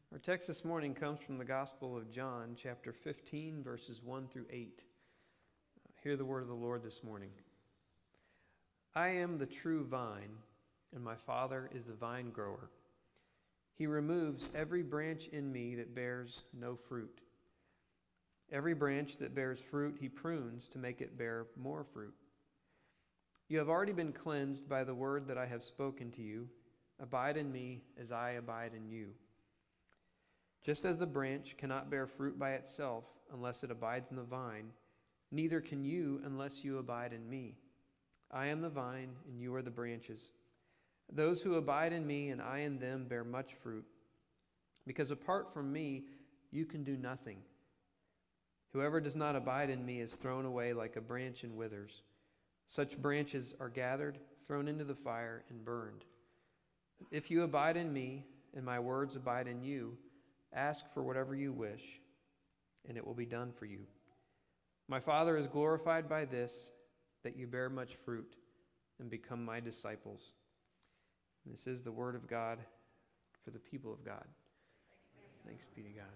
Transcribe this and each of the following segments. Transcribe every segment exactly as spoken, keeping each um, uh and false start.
Our text this morning comes from the Gospel of John, chapter fifteen, verses one through eight. Hear the word of the Lord this morning. I am the true vine, and my Father is the vine grower. He removes every branch in me that bears no fruit. Every branch that bears fruit he prunes to make it bear more fruit. You have already been cleansed by the word that I have spoken to you. Abide in me as I abide in you. Just as the branch cannot bear fruit by itself unless it abides in the vine, neither can you unless you abide in me. I am the vine, and you are the branches. Those who abide in me and I in them bear much fruit, because apart from me you can do nothing. Whoever does not abide in me is thrown away like a branch and withers. Such branches are gathered, thrown into the fire, and burned. If you abide in me, and my words abide in you, ask for whatever you wish, and it will be done for you. My Father is glorified by this, that you bear much fruit and become my disciples. And this is the word of God for the people of God. Thanks be to God.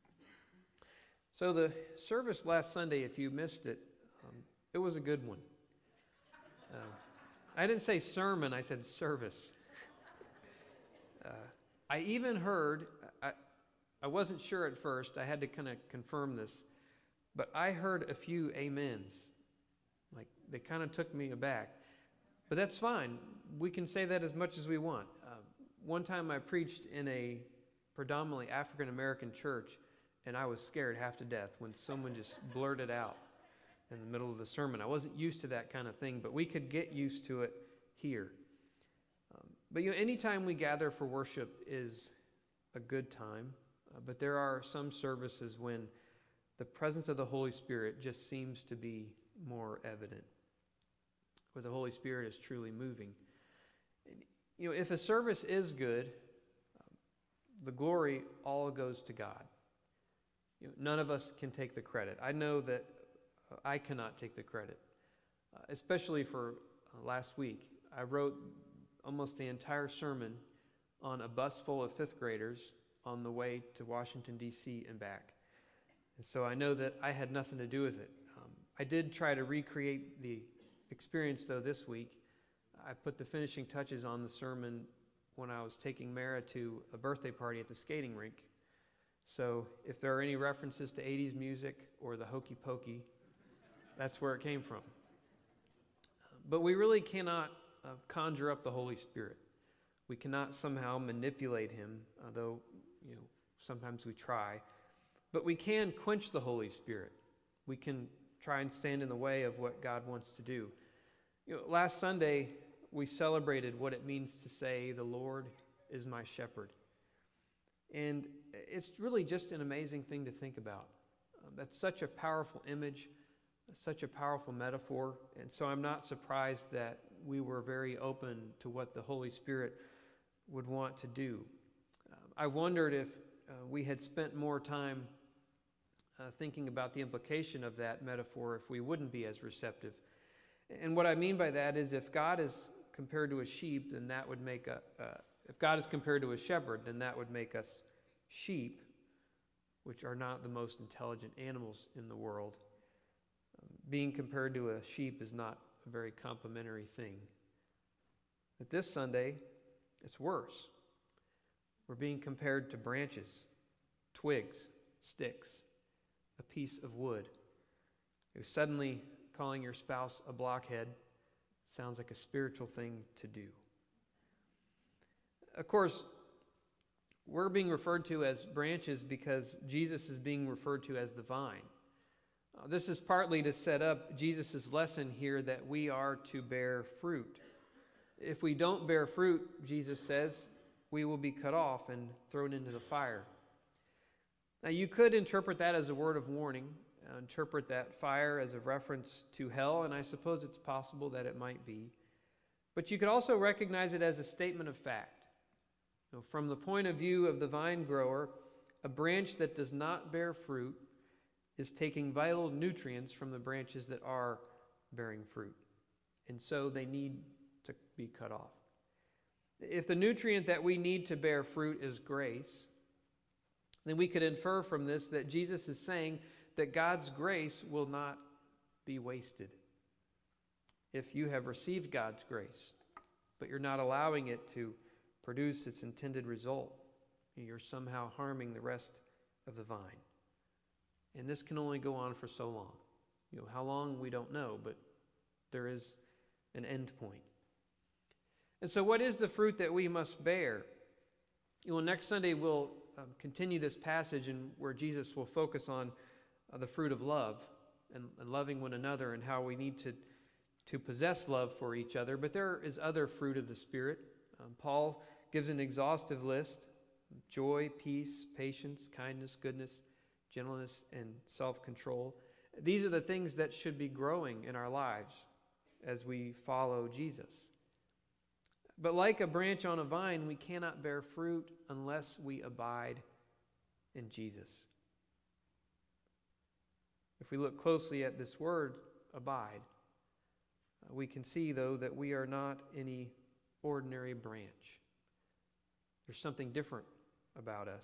So the service last Sunday, if you missed it, um, it was a good one. Uh, I didn't say sermon, I said service. Uh, I even heard... I, I wasn't sure at first. I had to kind of confirm this. But I heard a few amens. Like, they kind of took me aback. But that's fine. We can say that as much as we want. Uh, one time I preached in a predominantly African-American church, and I was scared half to death when someone just blurted out in the middle of the sermon. I wasn't used to that kind of thing, but we could get used to it here. Um, but you know, anytime we gather for worship is a good time. Uh, but there are some services when the presence of the Holy Spirit just seems to be more evident, where the Holy Spirit is truly moving. And, you know, if a service is good, um, the glory all goes to God. You know, none of us can take the credit. I know that uh, I cannot take the credit, uh, especially for uh, last week. I wrote almost the entire sermon on a bus full of fifth graders on the way to Washington, D C and back. And so I know that I had nothing to do with it. Um, I did try to recreate the experience, though, this week. I put the finishing touches on the sermon when I was taking Mara to a birthday party at the skating rink. So if there are any references to eighties music or the Hokey Pokey, that's where it came from. But we really cannot uh, conjure up the Holy Spirit. We cannot somehow manipulate him, although you know sometimes we try. But we can quench the Holy Spirit. We can try and stand in the way of what God wants to do. You know, last Sunday, we celebrated what it means to say, "The Lord is my shepherd." And it's really just an amazing thing to think about. Um, that's such a powerful image, such a powerful metaphor. And so I'm not surprised that we were very open to what the Holy Spirit would want to do. Um, I wondered if uh, we had spent more time uh, thinking about the implication of that metaphor, if we wouldn't be as receptive. And what I mean by that is, if God is compared to a sheep, then that would make a, uh, if God is compared to a shepherd, then that would make us sheep, which are not the most intelligent animals in the world. Um, being compared to a sheep is not a very complimentary thing. But this Sunday, it's worse. We're being compared to branches, twigs, sticks, a piece of wood. You're suddenly calling your spouse a blockhead sounds like a spiritual thing to do. Of course, we're being referred to as branches because Jesus is being referred to as the vine. Uh, this is partly to set up Jesus' lesson here that we are to bear fruit. If we don't bear fruit, Jesus says, we will be cut off and thrown into the fire. Now, you could interpret that as a word of warning, uh, interpret that fire as a reference to hell, and I suppose it's possible that it might be. But you could also recognize it as a statement of fact. You know, from the point of view of the vine grower, a branch that does not bear fruit is taking vital nutrients from the branches that are bearing fruit. And so they need to be cut off. If the nutrient that we need to bear fruit is grace, then we could infer from this that Jesus is saying that God's grace will not be wasted. If you have received God's grace, but you're not allowing it to produce its intended result, you're somehow harming the rest of the vine. And this can only go on for so long. You know, how long, we don't know, but there is an end point. And so what is the fruit that we must bear? You know, next Sunday we'll um, continue this passage and where Jesus will focus on uh, the fruit of love and, and loving one another and how we need to, to possess love for each other. But there is other fruit of the Spirit. Um, Paul gives an exhaustive list: joy, peace, patience, kindness, goodness, gentleness, and self-control. These are the things that should be growing in our lives as we follow Jesus. But like a branch on a vine, we cannot bear fruit unless we abide in Jesus. If we look closely at this word, abide, we can see, though, that we are not any ordinary branch. There's something different about us.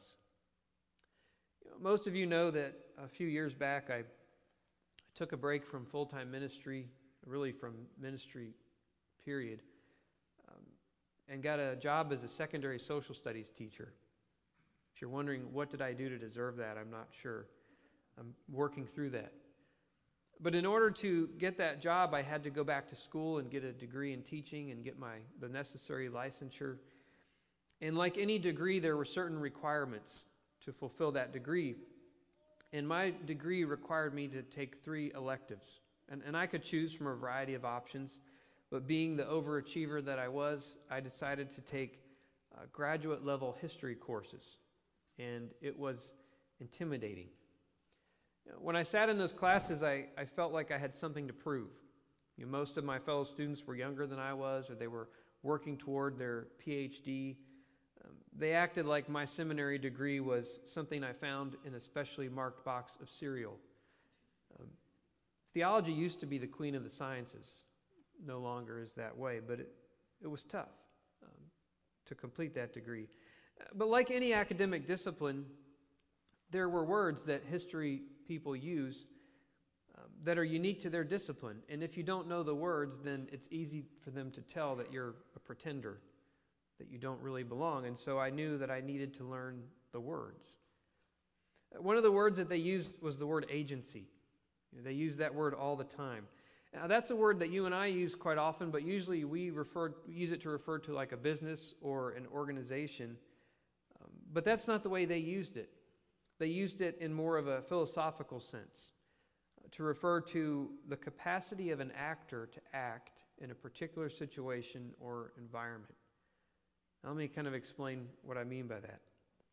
You know, most of you know that a few years back I took a break from full-time ministry, really from ministry, period, um, and got a job as a secondary social studies teacher. If you're wondering, what did I do to deserve that, I'm not sure. I'm working through that. But in order to get that job, I had to go back to school and get a degree in teaching and get my the necessary licensure. And like any degree, there were certain requirements to fulfill that degree. And my degree required me to take three electives. And, and I could choose from a variety of options. But being the overachiever that I was, I decided to take uh, graduate level history courses. And it was intimidating. When I sat in those classes, I, I felt like I had something to prove. You know, most of my fellow students were younger than I was, or they were working toward their P H D. Um, they acted like my seminary degree was something I found in a specially marked box of cereal. Um, theology used to be the queen of the sciences. No longer is that way, but it, it was tough um, to complete that degree. But like any academic discipline, there were words that history people use um, that are unique to their discipline. And if you don't know the words, then it's easy for them to tell that you're a pretender, that you don't really belong. And so I knew that I needed to learn the words. One of the words that they used was the word agency. You know, they use that word all the time. Now, that's a word that you and I use quite often, but usually we refer, use it to refer to like a business or an organization. Um, but that's not the way they used it. They used it in more of a philosophical sense, uh, to refer to the capacity of an actor to act in a particular situation or environment. Now, let me kind of explain what I mean by that.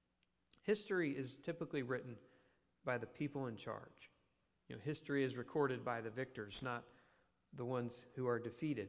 History is typically written by the people in charge. You know, history is recorded by the victors, not the ones who are defeated.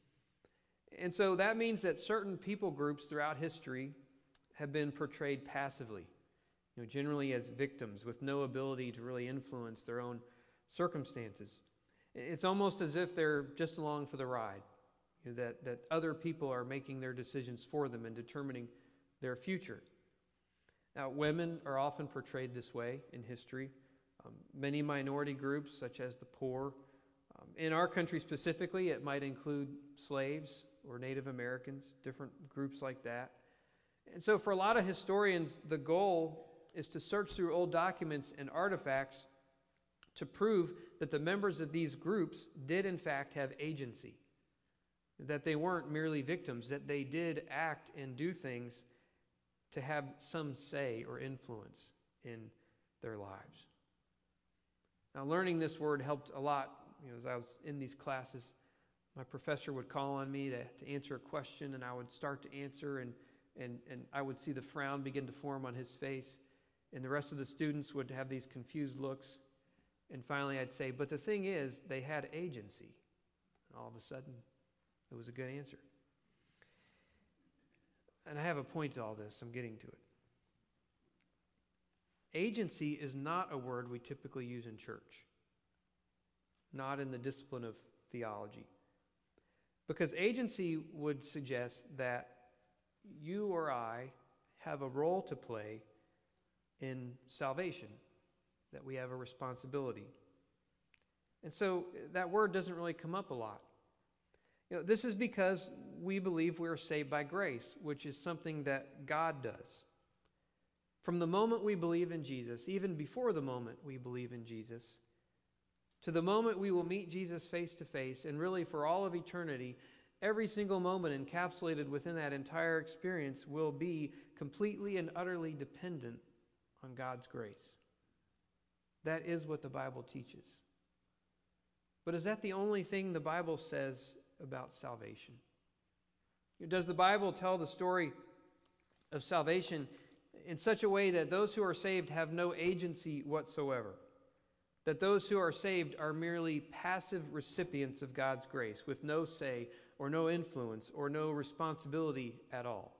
And so that means that certain people groups throughout history have been portrayed passively, you know, generally as victims with no ability to really influence their own circumstances. It's almost as if they're just along for the ride, you know, that, that other people are making their decisions for them and determining their future. Now, women are often portrayed this way in history. Um, many minority groups, such as the poor, um, in our country specifically, it might include slaves or Native Americans, different groups like that. And so for a lot of historians, the goal is to search through old documents and artifacts to prove that the members of these groups did in fact have agency, that they weren't merely victims, that they did act and do things to have some say or influence in their lives. Now, learning this word helped a lot. You know, as I was in these classes, my professor would call on me to, to answer a question, and I would start to answer, and, and, and I would see the frown begin to form on his face, and the rest of the students would have these confused looks, and finally I'd say, but the thing is, they had agency. And all of a sudden, it was a good answer. And I have a point to all this. I'm getting to it. Agency is not a word we typically use in church, not in the discipline of theology. Because agency would suggest that you or I have a role to play in salvation, that we have a responsibility. And so that word doesn't really come up a lot. You know, this is because we believe we are saved by grace, which is something that God does. From the moment we believe in Jesus, even before the moment we believe in Jesus, to the moment we will meet Jesus face to face, and really for all of eternity, every single moment encapsulated within that entire experience will be completely and utterly dependent on God's grace. That is what the Bible teaches. But is that the only thing the Bible says about salvation? Does the Bible tell the story of salvation in such a way that those who are saved have no agency whatsoever? That those who are saved are merely passive recipients of God's grace with no say or no influence or no responsibility at all?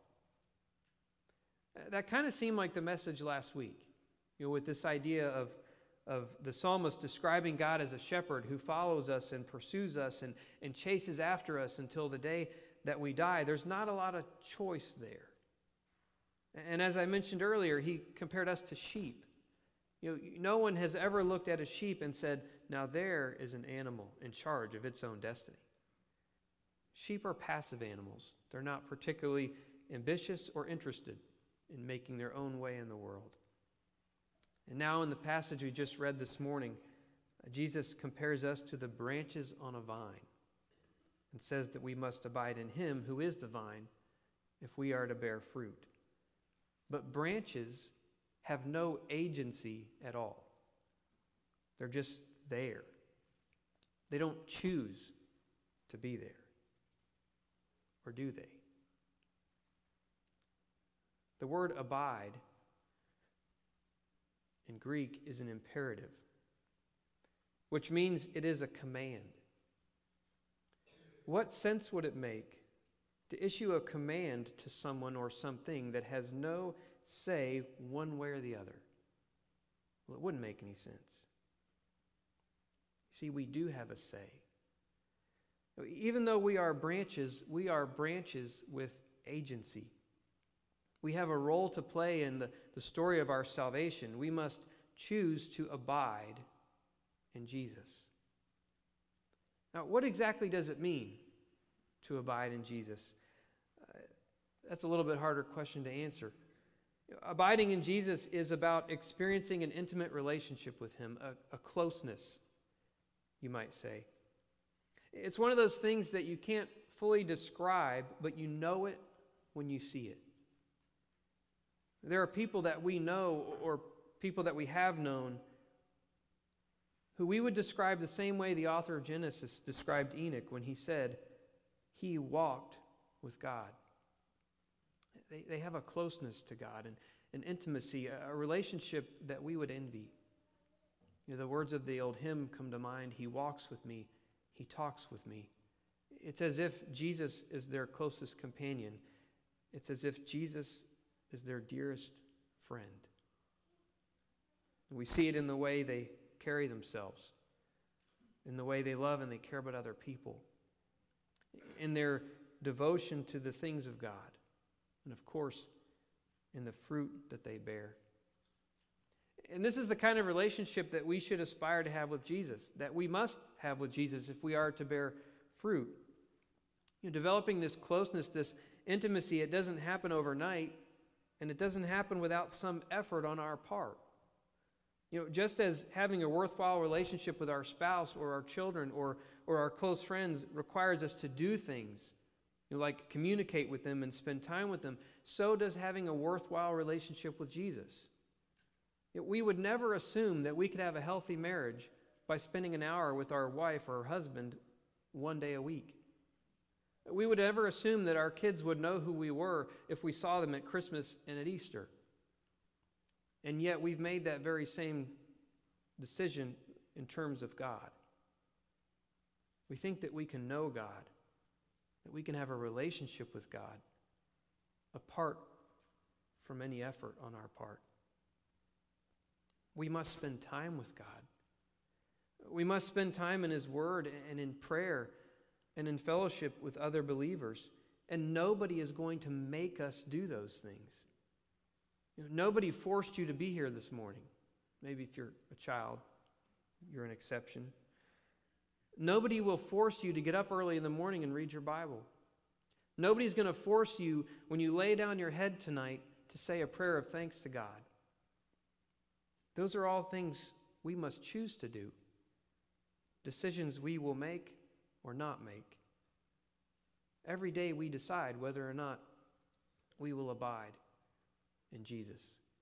That kind of seemed like the message last week, you know, with this idea of, of the psalmist describing God as a shepherd who follows us and pursues us and, and chases after us until the day that we die. There's not a lot of choice there. And as I mentioned earlier, he compared us to sheep. You know, no one has ever looked at a sheep and said, now there is an animal in charge of its own destiny. Sheep are passive animals. They're not particularly ambitious or interested in making their own way in the world. And now in the passage we just read this morning, Jesus compares us to the branches on a vine and says that we must abide in him who is the vine if we are to bear fruit. But branches have no agency at all. They're just there. They don't choose to be there. Or do they? The word abide in Greek is an imperative, which means it is a command. What sense would it make to issue a command to someone or something that has no say one way or the other? Well, it wouldn't make any sense. See, we do have a say. Even though we are branches, we are branches with agency. We have a role to play in the, the story of our salvation. We must choose to abide in Jesus. Now, what exactly does it mean to abide in Jesus? Uh, that's a little bit harder question to answer. Abiding in Jesus is about experiencing an intimate relationship with him, a, a closeness, you might say. It's one of those things that you can't fully describe, but you know it when you see it. There are people that we know or people that we have known who we would describe the same way the author of Genesis described Enoch when he said, he walked with God. They, they have a closeness to God and an intimacy, a relationship that we would envy. You know, the words of the old hymn come to mind, he walks with me, he talks with me. It's as if Jesus is their closest companion. It's as if Jesus is their dearest friend. And we see it in the way they carry themselves, in the way they love and they care about other people, in their devotion to the things of God, and of course, in the fruit that they bear. And this is the kind of relationship that we should aspire to have with Jesus, that we must have with Jesus if we are to bear fruit. You know, developing this closeness, this intimacy, it doesn't happen overnight, and it doesn't happen without some effort on our part. You know, just as having a worthwhile relationship with our spouse or our children or, or our close friends requires us to do things, you know, like communicate with them and spend time with them, so does having a worthwhile relationship with Jesus. You know, we would never assume that we could have a healthy marriage by spending an hour with our wife or husband one day a week. We would never assume that our kids would know who we were if we saw them at Christmas and at Easter. And yet we've made that very same decision in terms of God. We think that we can know God, that we can have a relationship with God apart from any effort on our part. We must spend time with God. We must spend time in his word and in prayer and in fellowship with other believers. And nobody is going to make us do those things. You know, nobody forced you to be here this morning. Maybe if you're a child, you're an exception. Nobody will force you to get up early in the morning and read your Bible. Nobody's going to force you when you lay down your head tonight to say a prayer of thanks to God. Those are all things we must choose to do. Decisions we will make or not make. Every day we decide whether or not we will abide in Jesus.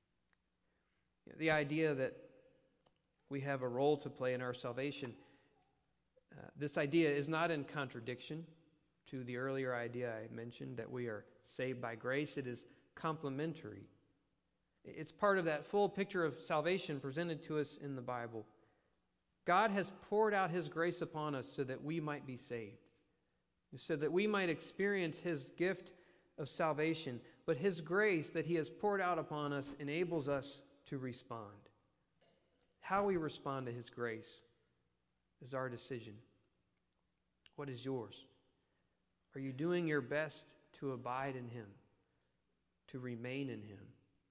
The idea that we have a role to play in our salvation, uh, this idea is not in contradiction to the earlier idea I mentioned that we are saved by grace. It is complementary. It's part of that full picture of salvation presented to us in the Bible. God has poured out His grace upon us so that we might be saved, so that we might experience His gift of salvation. But His grace that He has poured out upon us enables us to respond. How we respond to His grace is our decision. What is yours? Are you doing your best to abide in Him, to remain in Him?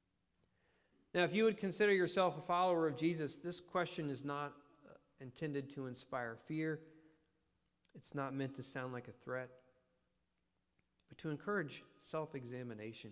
Now, if you would consider yourself a follower of Jesus, this question is not uh, intended to inspire fear. It's not meant to sound like a threat, but to encourage self-examination.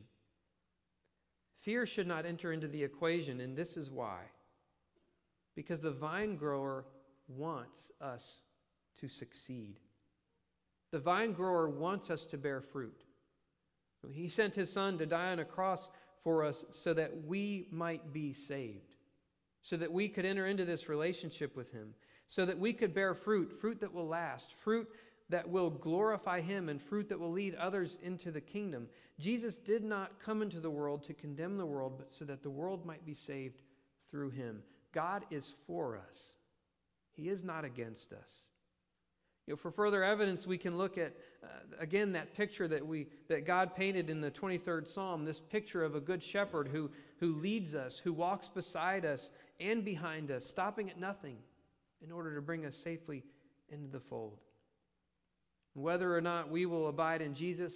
Fear should not enter into the equation, and this is why. Because the vine grower wants us to succeed. The vine grower wants us to bear fruit. He sent His Son to die on a cross for us so that we might be saved, so that we could enter into this relationship with Him, so that we could bear fruit, fruit that will last, fruit that will glorify Him, and fruit that will lead others into the kingdom. Jesus did not come into the world to condemn the world, but so that the world might be saved through Him. God is for us. He is not against us. You know, for further evidence, we can look at, uh, again, that picture that we that God painted in the twenty-third Psalm, this picture of a good shepherd who, who leads us, who walks beside us and behind us, stopping at nothing in order to bring us safely into the fold. Whether or not we will abide in Jesus,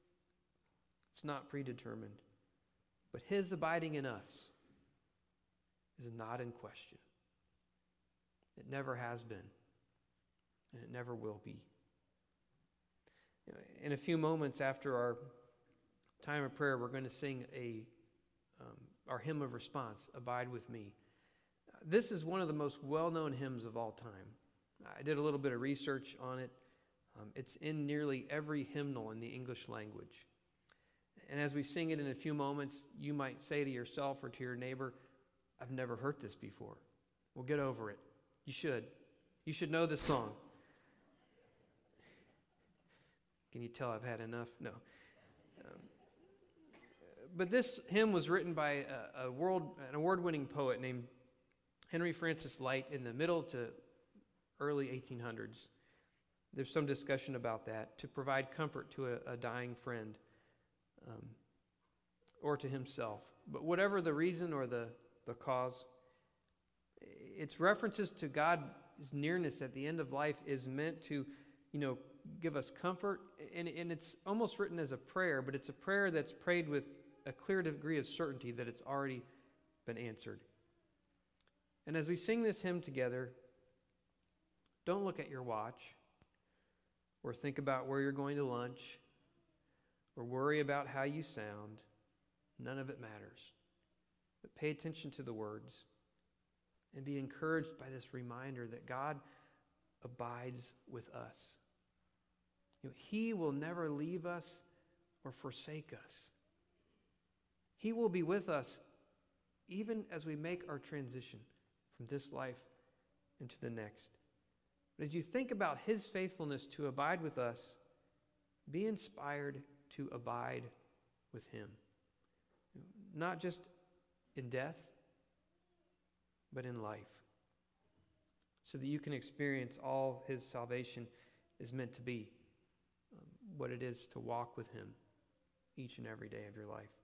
it's not predetermined. But His abiding in us is not in question. It never has been. And it never will be. You know, in a few moments after our time of prayer, we're going to sing a um, our hymn of response, Abide With Me. This is one of the most well-known hymns of all time. I did a little bit of research on it. Um, it's in nearly every hymnal in the English language. And as we sing it in a few moments, you might say to yourself or to your neighbor, I've never heard this before. Well, get over it. You should. You should know this song. Can you tell I've had enough? No. Um, but this hymn was written by a, a world, an award-winning poet named Henry Francis Lyte in the middle to early eighteen hundreds. There's some discussion about that, to provide comfort to a, a dying friend um, or to himself. But whatever the reason or the, the cause, its references to God's nearness at the end of life is meant to, you know, give us comfort, and, and it's almost written as a prayer, but it's a prayer that's prayed with a clear degree of certainty that it's already been answered. And as we sing this hymn together, don't look at your watch or think about where you're going to lunch or worry about how you sound. None of it matters. But pay attention to the words and be encouraged by this reminder that God abides with us. You know, He will never leave us or forsake us. He will be with us even as we make our transition from this life into the next. But as you think about His faithfulness to abide with us, be inspired to abide with Him. Not just in death, but in life. So that you can experience all His salvation is meant to be. Um, what it is to walk with Him each and every day of your life.